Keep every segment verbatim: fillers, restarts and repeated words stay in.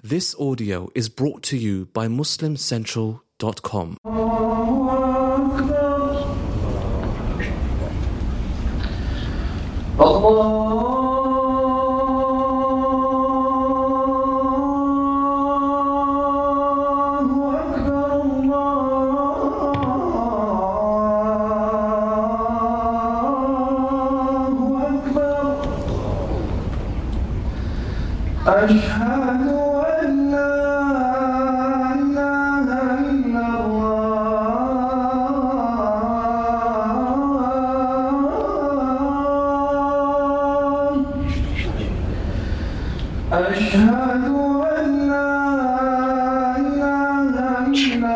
This audio is brought to you by Muslim Central dot com. أشهد أن لا إله إلا الله أشهد أن لا إله إلا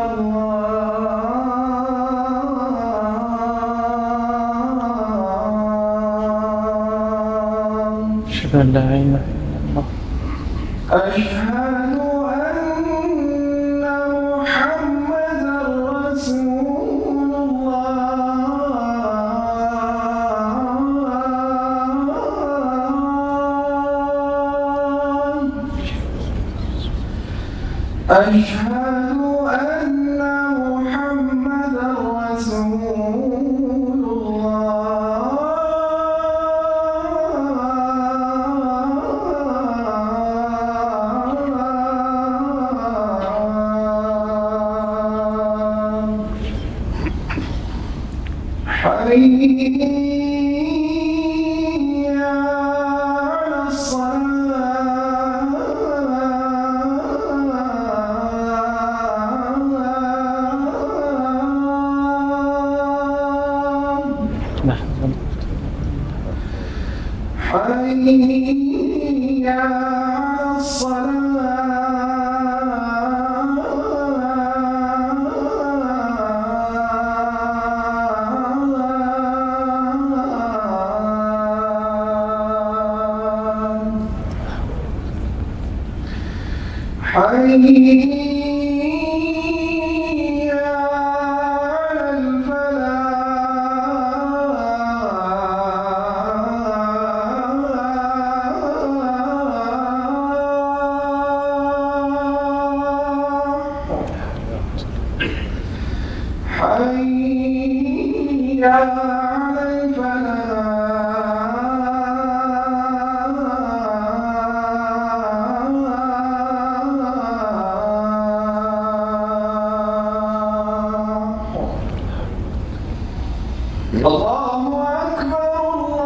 الله أشهد أن لا إله أشهد أن محمدًا رسول الله أشهد أن محمدًا رسول حي على الصلاة حي على حي على الفلاح حي على الفلاح الله أكبر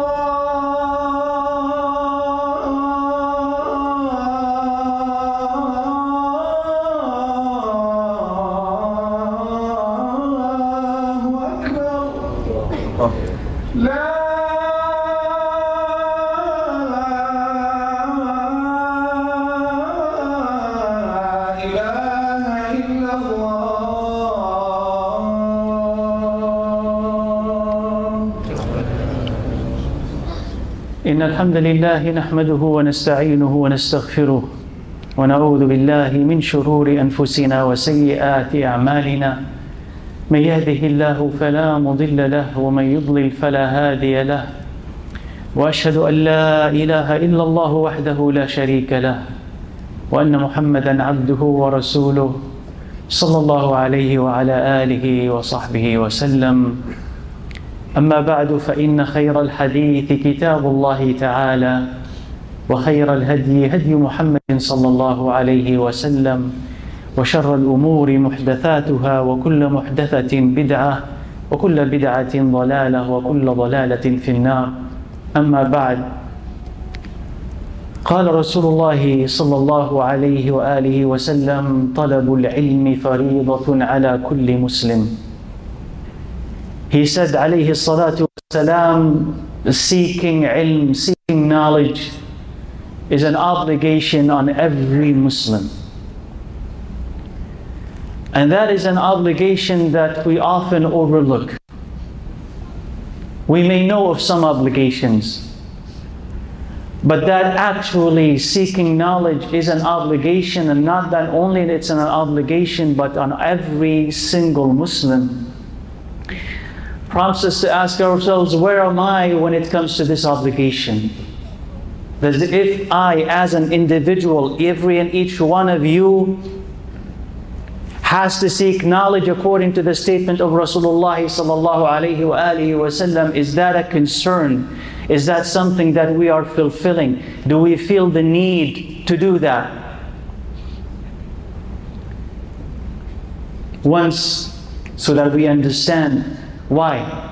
الله أكبر لا إله إلا إن الحمد لله نحمده ونستعينه ونستغفره ونعوذ بالله من شرور أنفسنا وسيئات أعمالنا من يهده الله فلا مضل له ومن يضلل فلا هادي له وأشهد أن لا إله إلا الله وحده لا شريك له وأن محمدًا عبده ورسوله صلى الله عليه وعلى آله وصحبه وسلم. أما بعد فإن خير الحديث كتاب الله تعالى وخير الهدي هدي محمد صلى الله عليه وسلم وشر الأمور محدثاتها وكل محدثة بدعة وكل بدعة ضلالة وكل ضلالة في النار. أما بعد، قال رسول الله صلى الله عليه وآله وسلم: طلب العلم فريضة على كل مسلم. He said, alayhi salatu wasalam, seeking ilm, seeking knowledge is an obligation on every Muslim. And that is an obligation that we often overlook. We may know of some obligations, but that actually seeking knowledge is an obligation, and not that only it's an obligation, but on every single Muslim. Prompts us to ask ourselves, where am I when it comes to this obligation? That if I, as an individual, every and each one of you has to seek knowledge according to the statement of Rasulullah sallallahu alaihi wa alihi wasallam, is that a concern? Is that something that we are fulfilling? Do we feel the need to do that? Once, so that we understand why.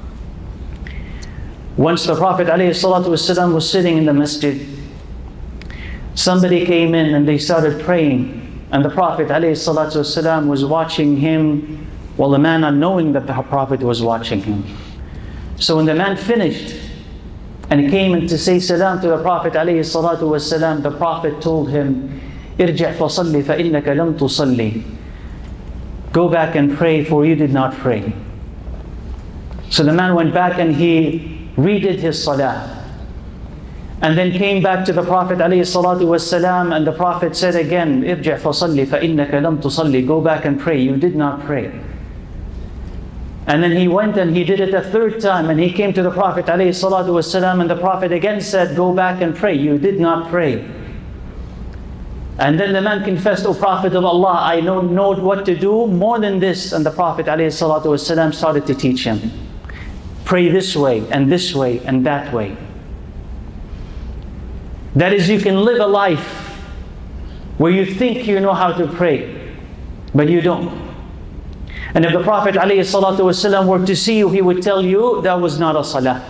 Once the Prophet ﷺ was sitting in the masjid, somebody came in and they started praying. And the Prophet ﷺ was watching him, while the man not knowing that the Prophet was watching him. So when the man finished and he came in to say salam to the Prophet ﷺ, the Prophet told him, "Irji' fasalli fa innaka lam tusalli." Go back and pray, for you did not pray. So the man went back and he redid his salah. And then came back to the Prophet ﷺ, and the Prophet said again, "Irji' fasalli fa innaka lam tusalli." Go back and pray, you did not pray. And then he went and he did it a third time, and he came to the Prophet ﷺ, and the Prophet again said, "Go back and pray, you did not pray." And then the man confessed, "O Prophet of Allah, I don't know what to do more than this." And the Prophet ﷺ started to teach him. Pray this way, and this way, and that way. That is, you can live a life where you think you know how to pray, but you don't. And if the Prophet ﷺ were to see you, he would tell you that was not a salah.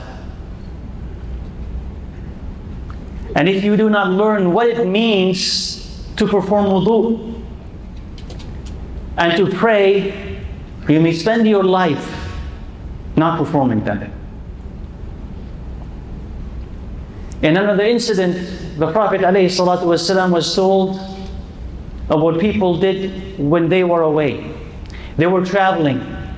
And if you do not learn what it means to perform wudu and to pray, you may spend your life not performing that. In another incident, the Prophet ﷺ was told of what people did when they were away. They were traveling.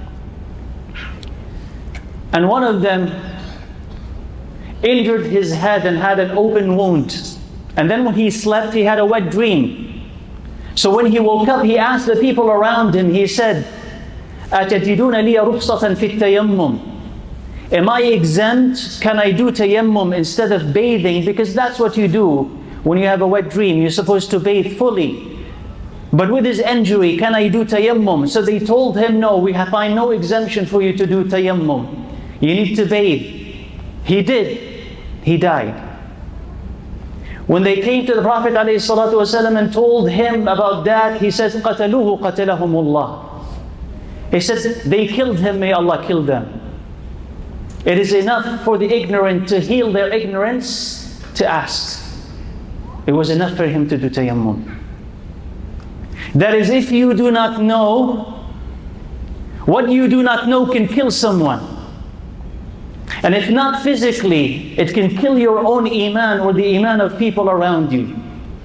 And one of them injured his head and had an open wound. And then when he slept, he had a wet dream. So when he woke up, he asked the people around him, he said, "Atajiduna liya rukhsatan fit tayammum?" Am I exempt? Can I do tayammum instead of bathing? Because that's what you do when you have a wet dream. You're supposed to bathe fully. But with his injury, can I do tayammum? So they told him, "No, we have find no exemption for you to do tayammum. You need to bathe." He did. He died. When they came to the Prophet ﷺ and told him about that, he says, "Qataluhu qatalahumullah." He says, "They killed him, may Allah kill them." It is enough for the ignorant to heal their ignorance, to ask. It was enough for him to do tayammum. That is, if you do not know, what you do not know can kill someone. And if not physically, it can kill your own iman or the iman of people around you.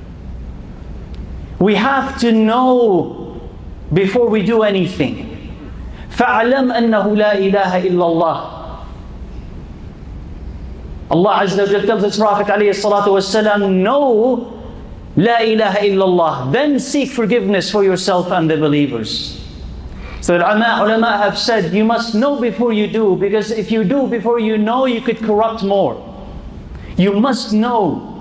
We have to know before we do anything. فَعْلَمْ أَنَّهُ لَا إِلَهَ إِلَّا اللَّهِ. Allah Azza wa Jalla tells His Prophet ﷺ, know La ilaha illallah. Then seek forgiveness for yourself and the believers. So the ulama have said, you must know before you do, because if you do before you know, you could corrupt more. You must know.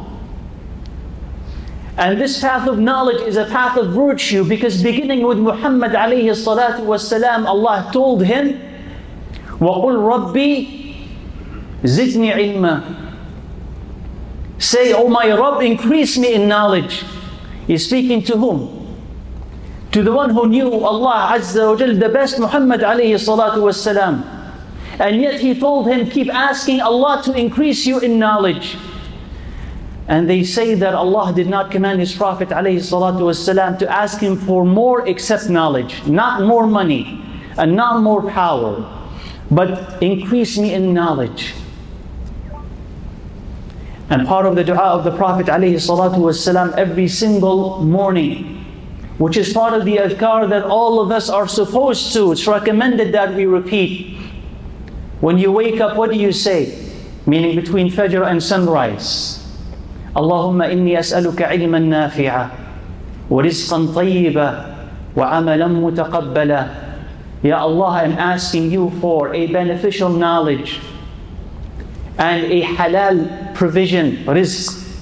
And this path of knowledge is a path of virtue, because beginning with Muhammad alayhi salatu wassalam, Allah told him, وَقُلْ رَبِّي زِدْنِي عِلْمًا. Say, "Oh my Rabb, increase me in knowledge." He's speaking to whom? To the one who knew Allah Azza wa Jal the best, Muhammad alayhi salatu wassalam. And yet he told him, keep asking Allah to increase you in knowledge. And they say that Allah did not command His Prophet alayhi salatu wassalam to ask him for more except knowledge. Not more money and not more power, but increase me in knowledge. And part of the dua of the Prophet ﷺ every single morning, which is part of the adhkar that all of us are supposed to, it's recommended that we repeat. When you wake up, what do you say? Meaning between Fajr and sunrise. Allahumma inni as'aluka ilman nafi'a wa rizqan tayyiba wa amalan mutaqabbala. Ya Allah, I'm asking you for a beneficial knowledge and a halal provision, rizq,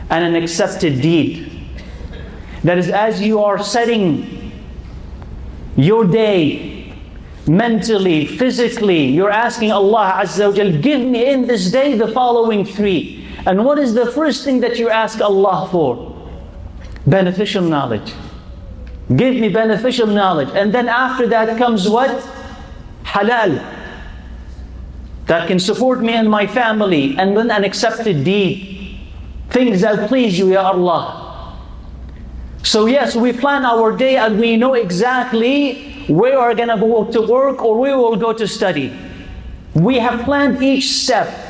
and an accepted deed. That is, as you are setting your day, mentally, physically, you're asking Allah Azza wa Jal, give me in this day the following three. And what is the first thing that you ask Allah for? Beneficial knowledge. Give me beneficial knowledge. And then after that comes what? Halal. That can support me and my family. And then an accepted deed. Things that please you, Ya Allah. So yes, we plan our day and we know exactly where we're going to go to work or where we'll go to study. We have planned each step.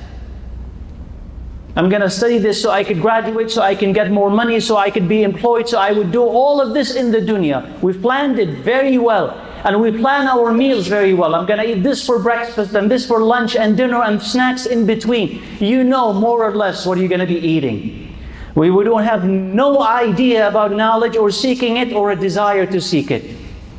I'm going to study this so I could graduate, so I can get more money, so I could be employed, so I would do all of this in the dunya. We've planned it very well. And we plan our meals very well. I'm going to eat this for breakfast and this for lunch and dinner and snacks in between. You know more or less what you're going to be eating. We don't have no idea about knowledge or seeking it or a desire to seek it.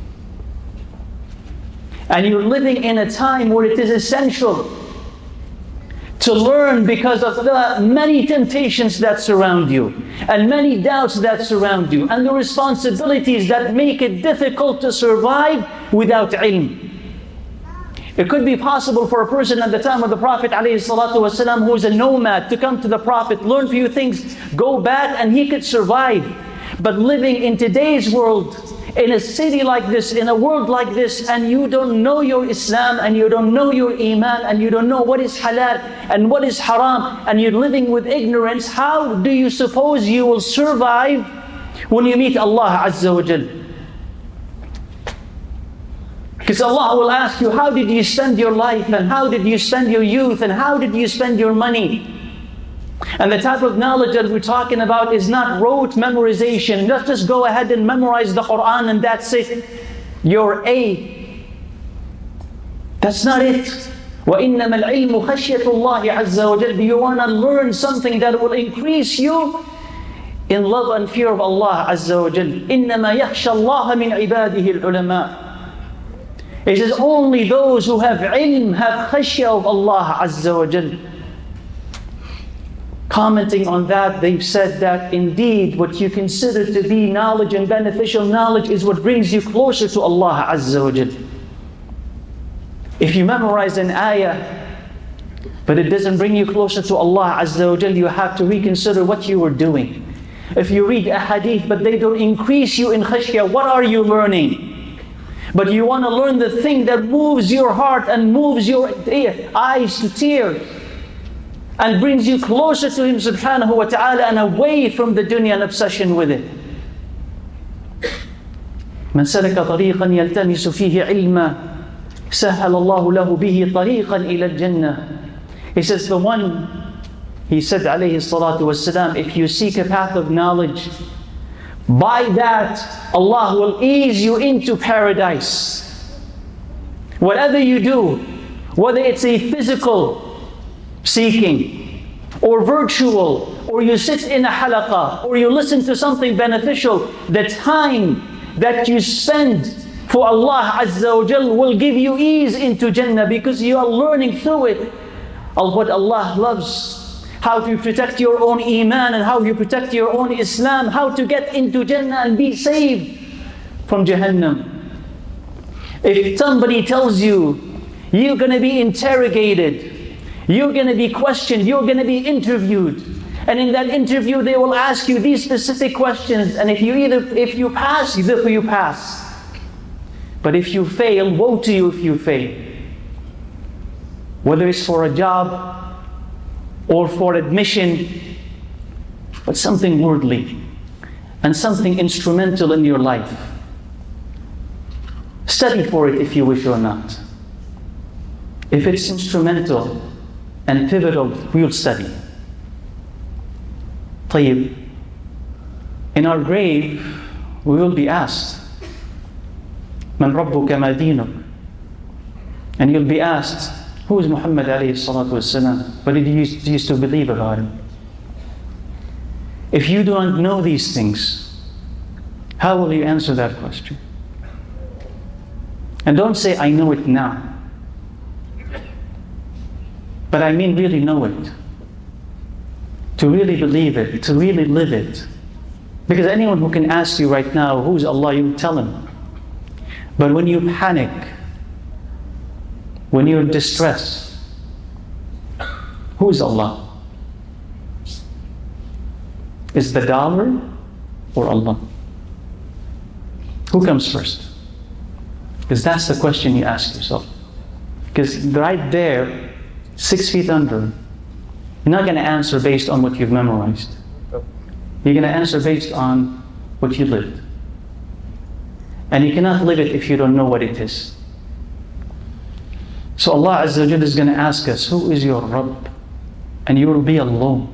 And you're living in a time where it is essential to learn because of the many temptations that surround you and many doubts that surround you and the responsibilities that make it difficult to survive without ilm. It could be possible for a person at the time of the Prophet ﷺ who is a nomad to come to the Prophet, learn a few things, go back, and he could survive. But living in today's world, in a city like this, in a world like this, and you don't know your Islam, and you don't know your Iman, and you don't know what is halal and what is haram, and you're living with ignorance, how do you suppose you will survive when you meet Allah Azza wa Jal? Because Allah will ask you, how did you spend your life, and how did you spend your youth, and how did you spend your money? And the type of knowledge that we're talking about is not rote memorization. Not just go ahead and memorize the Quran and that's it. You're A. That's not it. وَإِنَّمَا الْعِلْمُ خَشْيَةُ اللَّهِ عَزَّ وَجَلَّ. You want to learn something that will increase you in love and fear of Allah Azza wa Jal. إِنَّمَا يَخْشَى اللَّهَ مِنْ عِبَادِهِ الْعُلَمَاءِ. It says only those who have ilm have khashya of Allah Azza wa Jal. Commenting on that, they've said that indeed what you consider to be knowledge and beneficial knowledge is what brings you closer to Allah Azza wa Jal. If you memorize an ayah, but it doesn't bring you closer to Allah Azza wa Jal, you have to reconsider what you were doing. If you read a hadith, but they don't increase you in khashya, what are you learning? But you want to learn the thing that moves your heart and moves your eyes to tears, and brings you closer to Him subhanahu wa ta'ala and away from the dunya and obsession with it. من سلك طريقا يلتمس فيه علما سهل الله له به طريقا إلى الجنة. He says the one, he said alayhi salatu wassalam, if you seek a path of knowledge, by that Allah will ease you into paradise. Whatever you do, whether it's a physical seeking, or virtual, or you sit in a halaqah, or you listen to something beneficial, the time that you spend for Allah Azza wa Jal will give you ease into Jannah because you are learning through it of what Allah loves, how to protect your own Iman and how you protect your own Islam, how to get into Jannah and be saved from Jahannam. If somebody tells you you're going to be interrogated, you're going to be questioned, you're going to be interviewed. And in that interview they will ask you these specific questions. And if you either if you pass, therefore you pass. But if you fail, woe to you if you fail. Whether it's for a job or for admission, but something worldly and something instrumental in your life. Study for it if you wish or not. If it's instrumental and pivotal, we'll study. طيب. In our grave, we will be asked, Man rabbuka ma dinuk? And you'll be asked, who is Muhammad alayhi salatu wasalam? What did you used to believe about him? If you don't know these things, how will you answer that question? And don't say, I know it now. But I mean really know it. to really believe it, to really live it. Because anyone who can ask you right now, who's Allah, you tell him. But when you panic, when you're in distress, who's Allah? Is the dollar or Allah? Who comes first? Because that's the question you ask yourself. Because right there, six feet under, you're not going to answer based on what you've memorized. You're going to answer based on what you lived. And you cannot live it if you don't know what it is. So Allah Azza wa Jalla is going to ask us, who is your Rabb? And you will be alone.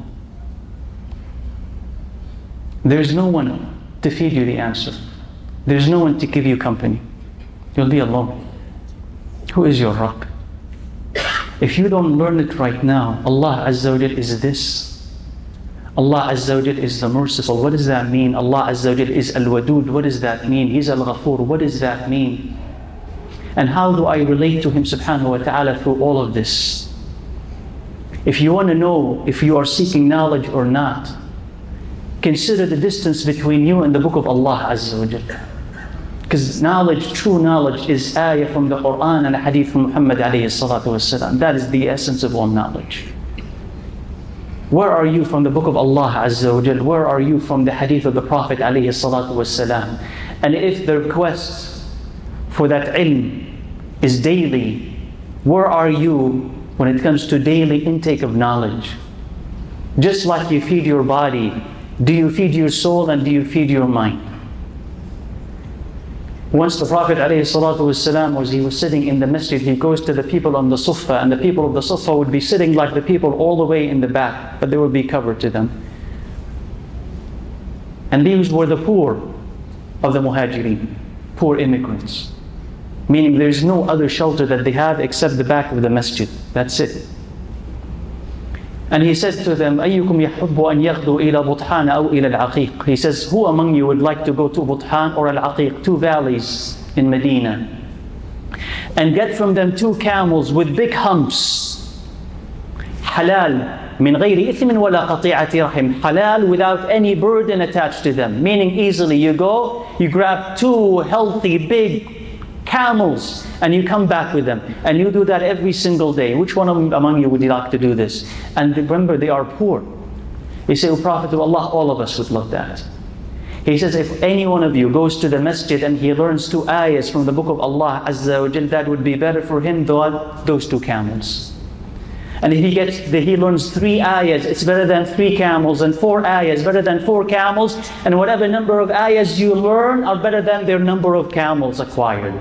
There's no one to feed you the answer. There's no one to give you company. You'll be alone. Who is your Rabb? If you don't learn it right now, Allah Azza wa Jalla is this. Allah Azza wa Jalla is the merciful. What does that mean? Allah Azza wa Jalla is Al-Wadud. What does that mean? He's Al-Ghafur. What does that mean? And how do I relate to Him subhanahu wa ta'ala through all of this? If you want to know if you are seeking knowledge or not, consider the distance between you and the book of Allah Azza wa Jalla. Because knowledge, true knowledge, is ayah from the Quran and a hadith from Muhammad alayhi salatu wasalam. That is the essence of all knowledge. Where are you from the book of Allah Azza wa Jalla? Where are you from the hadith of the Prophet alayhi salatu wasalam? And if the request for that ilm is daily, where are you when it comes to daily intake of knowledge? Just like you feed your body, do you feed your soul and do you feed your mind? Once the Prophet ﷺ was he was sitting in the masjid, he goes to the people on the suffah, and the people of the suffah would be sitting like the people all the way in the back, but they would be covered to them. And these were the poor of the muhajirin, poor immigrants. Meaning there's no other shelter that they have except the back of the masjid. That's it. And he said to them, أَيُّكُمْ يَحُبُّ أَنْ يَغْدُوا إِلَى بُطْحَانَ أَوْ إِلَى الْعَقِيقِ. He says, who among you would like to go to Buthan or Al-Aqiq, two valleys in Medina, and get from them two camels with big humps, halal, min غَيْرِ إِثْمٍ وَلَا قَطِيعَةِ رَحِمٍ, halal without any burden attached to them. Meaning easily you go, you grab two healthy, big camels, and you come back with them. And you do that every single day. Which one among you would you like to do this? And remember, they are poor. You say, O Prophet of Allah, all of us would love that. He says, if any one of you goes to the masjid and he learns two ayahs from the book of Allah Azza wa Jal, that would be better for him than those two camels. And if he gets, he learns three ayahs, it's better than three camels, and four ayahs, better than four camels, and whatever number of ayahs you learn are better than their number of camels acquired.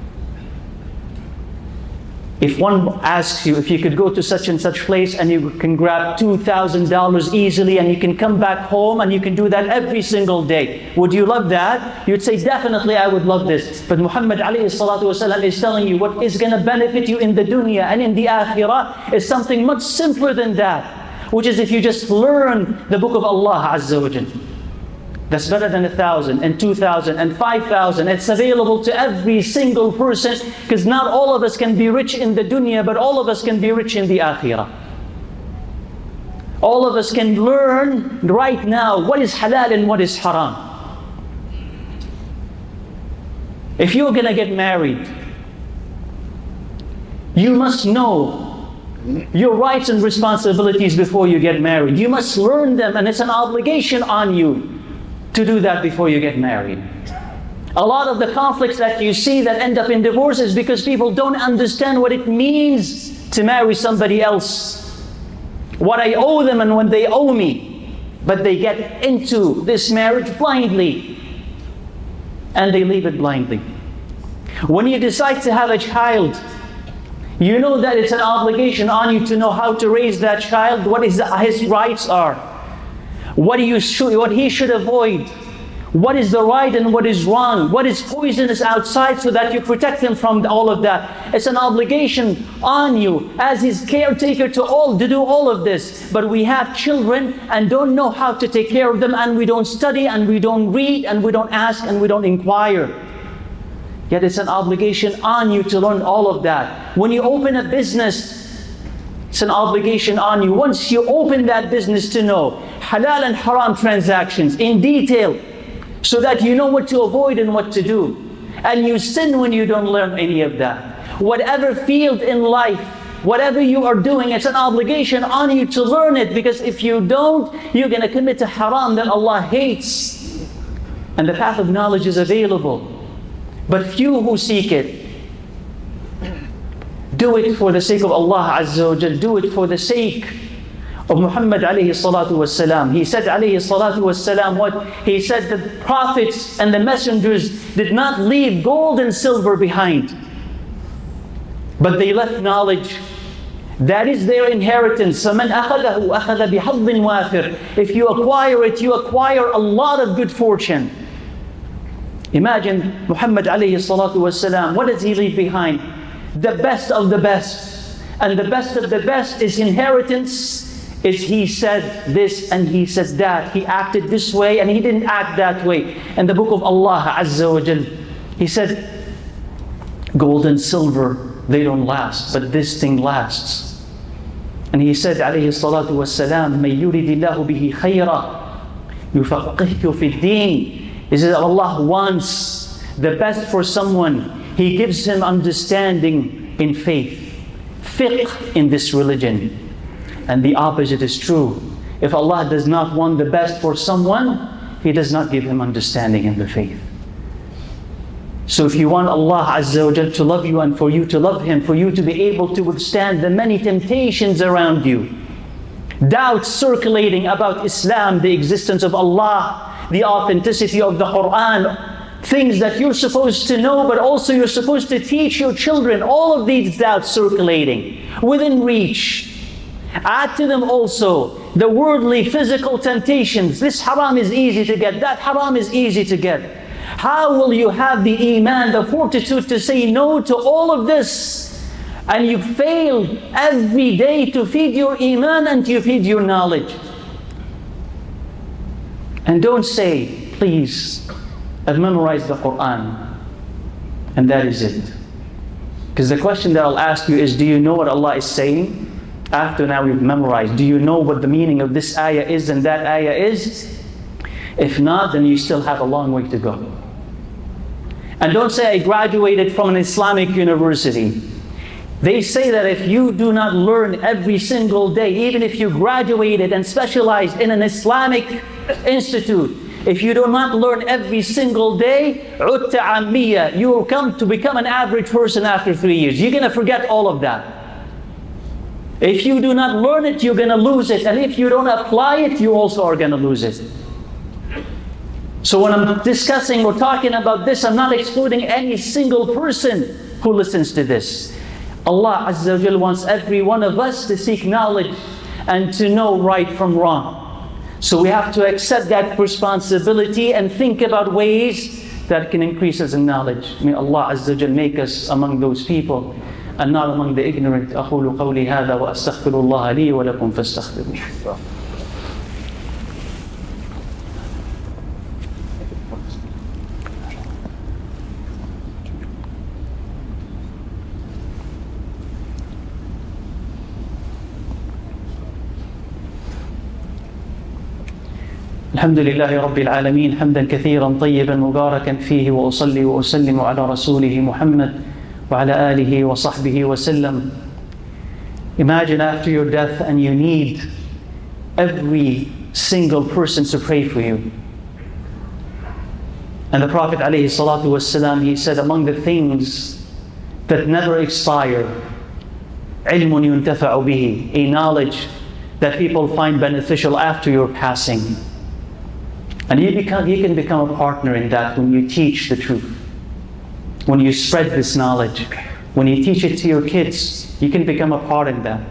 If one asks you if you could go to such and such place and you can grab two thousand dollars easily and you can come back home and you can do that every single day, would you love that? You'd say, definitely I would love this. But Muhammad alayhi salatu wasalam is telling you what is going to benefit you in the dunya and in the akhirah is something much simpler than that, which is if you just learn the book of Allah Azza wa Jalla. That's better than a thousand and two thousand and five thousand. It's available to every single person, because not all of us can be rich in the dunya, but all of us can be rich in the akhirah. All of us can learn right now what is halal and what is haram. If you're going to get married, you must know your rights and responsibilities before you get married. You must learn them, and it's an obligation on you to do that before you get married. A lot of the conflicts that you see that end up in divorce is because people don't understand what it means to marry somebody else. What I owe them and when they owe me. But they get into this marriage blindly. And they leave it blindly. When you decide to have a child, you know that it's an obligation on you to know how to raise that child, what his, his rights are. What, do you should, what he should avoid, what is the right and what is wrong, what is poisonous outside, so that you protect him from all of that. It's an obligation on you as his caretaker to all to do all of this. But we have children and don't know how to take care of them, and we don't study and we don't read and we don't ask and we don't inquire. Yet it's an obligation on you to learn all of that. When you open a business, It's an obligation on you. Once you open that business, to know halal and haram transactions in detail, so that you know what to avoid and what to do. And you sin when you don't learn any of that. Whatever field in life, whatever you are doing, it's an obligation on you to learn it, because if you don't, you're going to commit a haram that Allah hates. And the path of knowledge is available, but few who seek it. Do it for the sake of Allah Azza wa Jal. Do it for the sake of Muhammad alayhi salatu was salam. He said alayhi salatu was salam what? He said the prophets and the messengers did not leave gold and silver behind, but they left knowledge. That is their inheritance. فَمَنْ أَخَذَهُ أَخَذَ بِحَظٍ وَافِرٍ. If you acquire it, you acquire a lot of good fortune. Imagine Muhammad alayhi salatu was salam. What does he leave behind? The best of the best. And the best of the best is inheritance. Is he said this and he says that. He acted this way and he didn't act that way. In the book of Allah Azza wa Jal, He said, gold and silver, they don't last, but this thing lasts. And He said, alayhi salatu wassalam, مَن يُرِدِ اللَّهُ بِهِ خَيْرًا يُفَقِّهْهُ فِي الدِّينِ. He says, Allah wants the best for someone. He gives him understanding in faith, fiqh in this religion. And the opposite is true. If Allah does not want the best for someone, He does not give him understanding in the faith. So if you want Allah Azza wa Jal to love you and for you to love Him, for you to be able to withstand the many temptations around you, doubts circulating about Islam, the existence of Allah, the authenticity of the Quran, things that you're supposed to know, but also you're supposed to teach your children, all of these doubts circulating within reach. Add to them also the worldly, physical temptations. This haram is easy to get, that haram is easy to get. How will you have the iman, the fortitude to say no to all of this? And you fail every day to feed your iman and to feed your knowledge. And don't say, please, I've memorized the Quran, and that is it. Because the question that I'll ask you is, do you know what Allah is saying? After now we've memorized, do you know what the meaning of this ayah is and that ayah is? If not, then you still have a long way to go. And don't say, I graduated from an Islamic university. They say that if you do not learn every single day, even if you graduated and specialized in an Islamic institute, if you do not learn every single day, عُدْتَ عَمِّيَّة, you will come to become an average person after three years. You're going to forget all of that. If you do not learn it, you're going to lose it. And if you don't apply it, you also are going to lose it. So when I'm discussing or talking about this, I'm not excluding any single person who listens to this. Allah Azza wa Jal wants every one of us to seek knowledge and to know right from wrong. So we have to accept that responsibility and think about ways that can increase us in knowledge. May Allah Azza wa Jal make us among those people and not among the ignorant. أقول قولي هذا وأستغفر الله لي ولكم فاستغفروه. الحمد لله رب العالمين حمدا كثيرا طيبا مباركا فيه وأصلي وأسلم على رسوله محمد وعلى آله وصحبه وسلم. Imagine after your death and you need every single person to pray for you. And the Prophet alayhi salatu wassalam, he said, among the things that never expire, علم ينتفع به, a knowledge that people find beneficial after your passing. And you, become, you can become a partner in that when you teach the truth. When you spread this knowledge. When you teach it to your kids, you can become a part in that.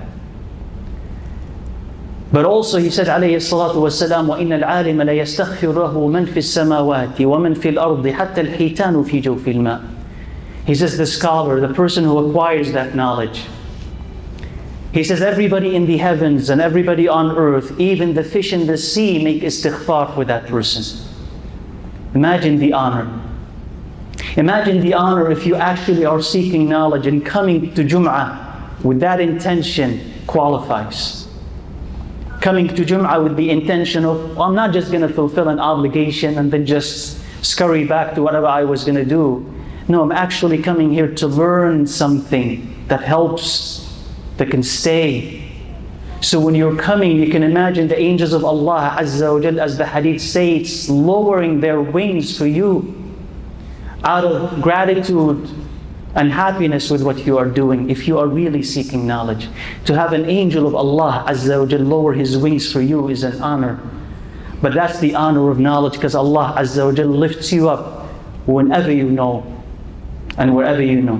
But also he said, عليه الصلاة والسلام, وَإِنَّ الْعَالِمَ لَيَسْتَغْفِرُهُ مَنْ فِي السَّمَاوَاتِ وَمَنْ فِي الْأَرْضِ حَتَّى الْحِيتَانُ فِي جَوْفِ الْمَاءِ. He says, the scholar, the person who acquires that knowledge, he says, everybody in the heavens and everybody on earth, even the fish in the sea, make istighfar for that person. Imagine the honor. Imagine the honor if you actually are seeking knowledge and coming to Jum'ah with that intention, qualifies. Coming to Jum'ah with the intention of, well, I'm not just going to fulfill an obligation and then just scurry back to whatever I was going to do. No, I'm actually coming here to learn something that helps, that can stay. So when you're coming, you can imagine the angels of Allah Azza wa Jal, as the hadith states, lowering their wings for you out of gratitude and happiness with what you are doing, if you are really seeking knowledge. To have an angel of Allah Azza wa Jal lower his wings for you is an honor. But that's the honor of knowledge, because Allah Azza wa Jal lifts you up whenever you know and wherever you know.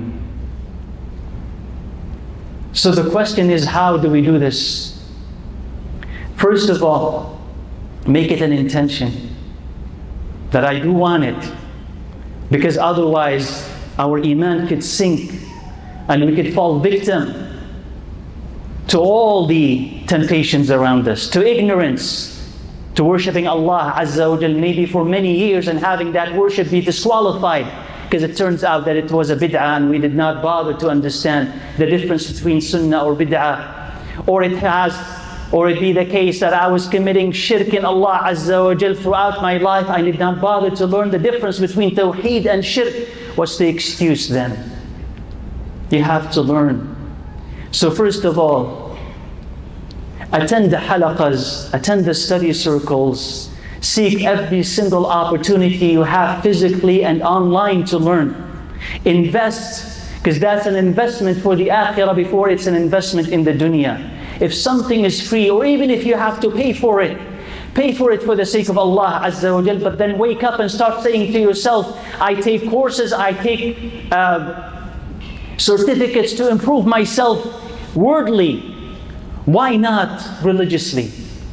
So the question is, how do we do this? First of all, make it an intention that I do want it, because otherwise our iman could sink and we could fall victim to all the temptations around us, to ignorance, to worshipping Allah Azza wa Jal maybe for many years and having that worship be disqualified because it turns out that it was a bid'ah and we did not bother to understand the difference between sunnah or bid'ah. Or it has, or it be the case that I was committing shirk in Allah Azza wa Jal throughout my life. I did not bother to learn the difference between tawheed and shirk. What's the excuse then? You have to learn. So first of all, attend the halaqas, attend the study circles, seek every single opportunity you have physically and online to learn. Invest, because that's an investment for the akhirah before it's an investment in the dunya. If something is free, or even if you have to pay for it, pay for it for the sake of Allah Azza wa Jal, but then wake up and start saying to yourself, I take courses, I take uh, certificates to improve myself worldly. Why not religiously?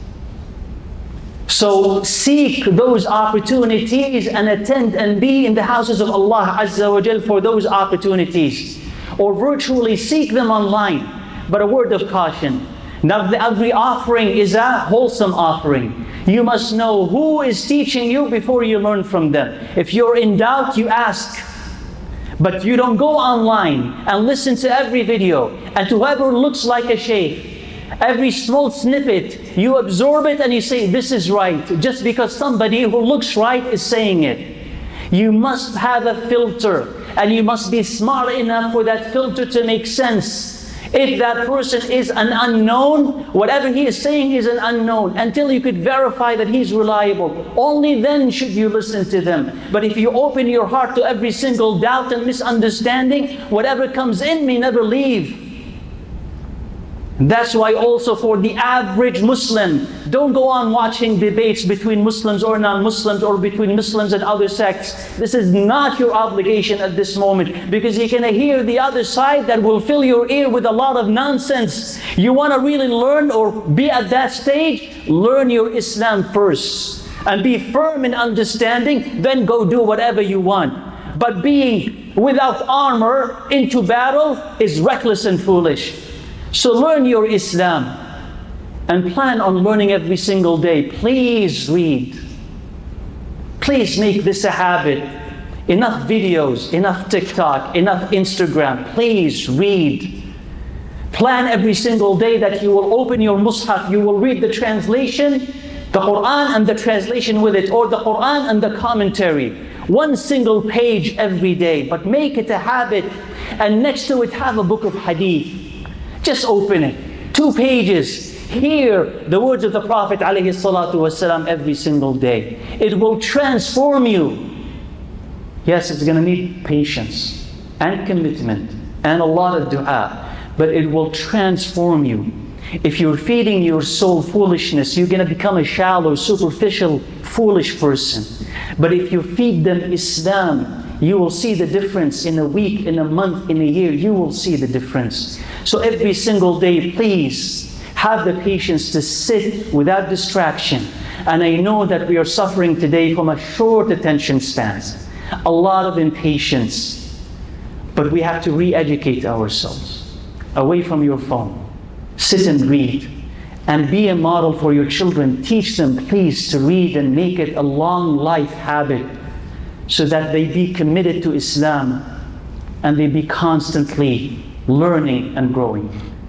So seek those opportunities and attend and be in the houses of Allah Azza wa Jal for those opportunities. Or virtually seek them online. But a word of caution. Not every offering is a wholesome offering. You must know who is teaching you before you learn from them. If you're in doubt, you ask. But you don't go online and listen to every video and to whoever looks like a shaykh. Every small snippet, you absorb it and you say, this is right, just because somebody who looks right is saying it. You must have a filter, and you must be smart enough for that filter to make sense. If that person is an unknown, whatever he is saying is an unknown, until you could verify that he's reliable, only then should you listen to them. But if you open your heart to every single doubt and misunderstanding, whatever comes in may never leave. That's why also for the average Muslim, don't go on watching debates between Muslims or non-Muslims, or between Muslims and other sects. This is not your obligation at this moment, because you're going to hear the other side that will fill your ear with a lot of nonsense. You want to really learn or be at that stage? Learn your Islam first and be firm in understanding, then go do whatever you want. But being without armor into battle is reckless and foolish. So learn your Islam and plan on learning every single day. Please read. Please make this a habit. Enough videos, enough TikTok, enough Instagram. Please read. Plan every single day that you will open your Mus'haf, you will read the translation, the Quran and the translation with it, or the Quran and the commentary. One single page every day, but make it a habit. And next to it, have a book of hadith. Just open it. Two pages. Hear the words of the Prophet ﷺ every single day. It will transform you. Yes, it's going to need patience and commitment and a lot of dua, but it will transform you. If you're feeding your soul foolishness, you're going to become a shallow, superficial, foolish person. But if you feed them Islam, you will see the difference in a week, in a month, in a year. You will see the difference. So every single day, please have the patience to sit without distraction. And I know that we are suffering today from a short attention spans, a lot of impatience. But we have to re-educate ourselves. Away from your phone. Sit and read. And be a model for your children. Teach them, please, to read and make it a long life habit, so that they be committed to Islam and they be constantly learning and growing.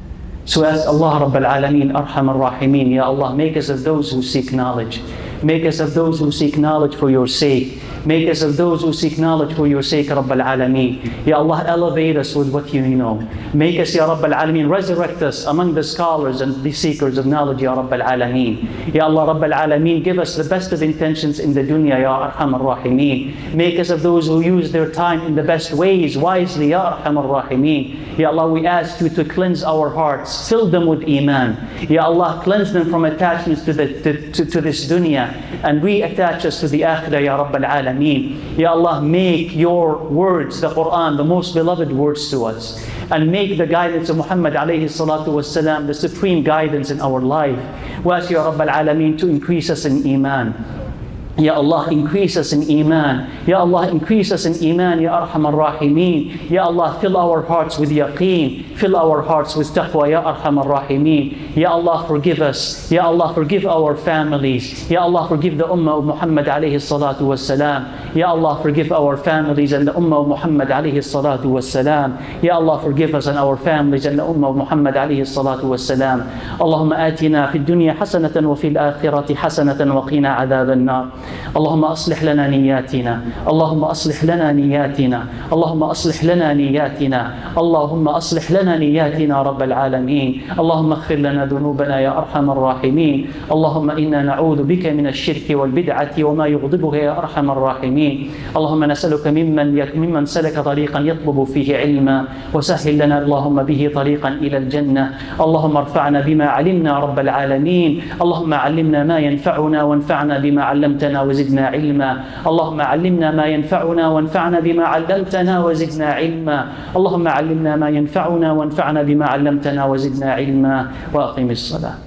So ask Allah Rabbal Alameen, Arham Ar-Rahimeen, Ya Allah, make us of those who seek knowledge. Make us of those who seek knowledge for your sake. Make us of those who seek knowledge for your sake, Rabbal Alameen. Ya Allah, elevate us with what you know. Make us, Ya Rabbal Alameen, resurrect us among the scholars and the seekers of knowledge, Ya Rabbal Alameen. Ya Allah, Rabbal Alameen, give us the best of intentions in the dunya, Ya Arham Ar-Rahimeen. Make us of those who use their time in the best ways, wisely, Ya Arham Ar-Rahimeen. Ya Allah, we ask you to cleanse our hearts, fill them with Iman. Ya Allah, cleanse them from attachments to, the, to, to, to this dunya and reattach us to the Akhirah, Ya Rabbal Alameen. Ya Allah, make your words, the Quran, the most beloved words to us, and make the guidance of Muhammad alayhi salatu wasalam the supreme guidance in our life. We ask Ya Rabbal Alameen to increase us in Iman. Ya Allah, increase us in Iman. Ya Allah, increase us in Iman, Ya Arham Ar-Rahimeen. Ya Allah, fill our hearts with yaqeen. Fill our hearts with taqwa, Ya Arham Ar-Rahimeen. Ya Allah, forgive us. Ya Allah, forgive our families. Ya Allah, forgive the Ummah of Muhammad alayhi salatu wassalam. Ya Allah, forgive our families and the Ummah of Muhammad alayhi salatu wassalam. Ya Allah, forgive us and our families and the Ummah of Muhammad alayhi salatu wassalam. Allahumma atina fi dunya hasanatan wa fil akhirati hasanatan wa qina adhab an-nar. اللهم أصلح لنا نياتنا اللهم أصلح لنا نياتنا اللهم أصلح لنا نياتنا اللهم أصلح لنا نياتنا رب العالمين. اللهم اغفر لنا ذنوبنا يا أرحم الراحمين. اللهم إنا نعوذ بك من الشرك والبدعة وما يغضبك يا أرحم الراحمين. اللهم نسألك ممن ممن سلك طريقا يطلب فيه علما وسهل لنا اللهم به طريقا إلى الجنة. اللهم ارفعنا بما علمنا رب العالمين. اللهم علمنا ما ينفعنا وانفعنا بما علمتنا وزدنا علما. اللهم علمنا ما ينفعنا وانفعنا بما علمتنا وزدنا علما. اللهم علمنا ما ينفعنا وانفعنا بما علمتنا وزدنا علما. وأقم الصلاة.